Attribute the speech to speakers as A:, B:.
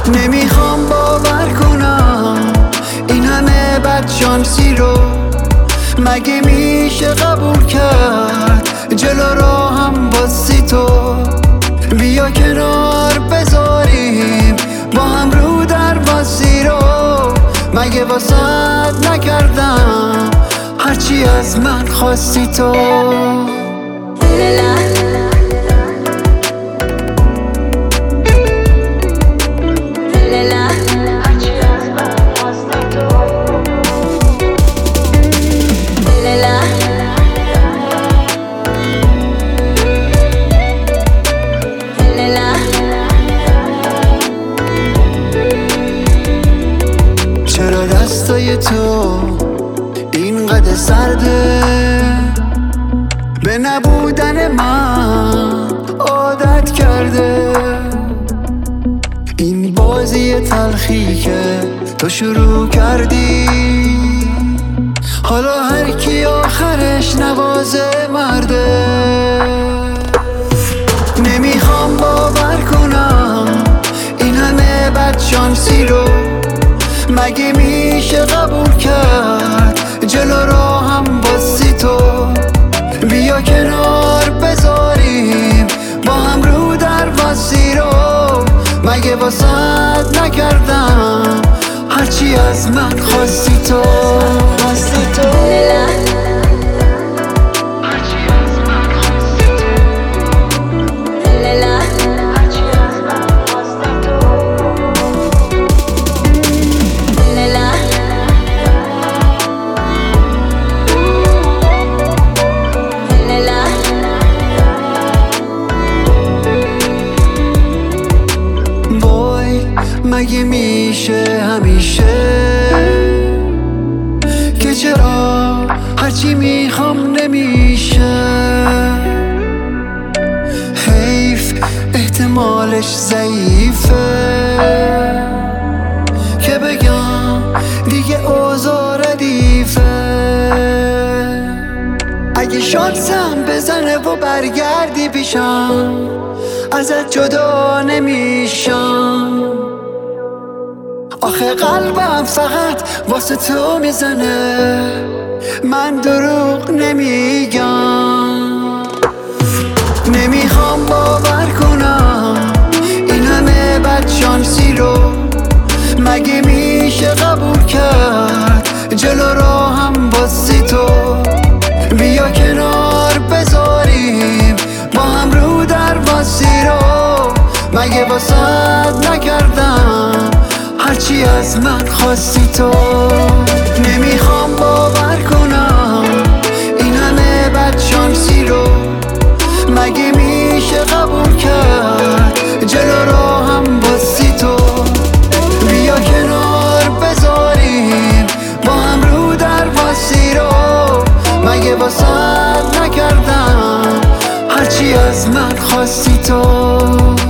A: نمیخوام باور کنم این همه بدشانسی رو مگه میشه قبول کرد. جلو راهم باسی تو، بیا کنار بذاریم با هم رو در واسی رو. مگه واسط نکردم هرچی از من خواستی تو. چرا دستای تو اینقدر سرده، به نبودن من عادت کرده. این بازی تلخی که تو شروع کردی، حالا هر کی آخرش نوازه مرده. نمیخوام باور کنم این همه بدشانسی رو مگه میشه قبول کرد. جلو راهم باسی تو، بیا کنار بذاریم با هم رو در واسی رو. مگه واسط نکردم هرچی از من خواستی تو. مگه میشه همیشه که چرا هرچی میخوام نمیشه. حیف احتمالش ضعیفه که بگم دیگه اوضاع ردیفه. اگه شانسم بزنه و برگردی پیشم ازت جدا نمیشم. آخه قلبم فقط واسه تو میزنه، من دروغ نمیگم. نمیخوام باور کنم این همه بدشانسی رو مگه میشه قبول کرد. جلو راهم باسی تو، بیا کنار بذاریم با هم رو در واسی رو. مگه واسط نکردم هرچی از من خواستی تو. نمیخوام باور کنم این همه بدشانسی رو مگه میشه قبول کرد. جلو راهم باسی تو، بیا کنار بذاریم با هم رو در واسی رو. مگه واسط نکردم هرچی از من خواستی تو.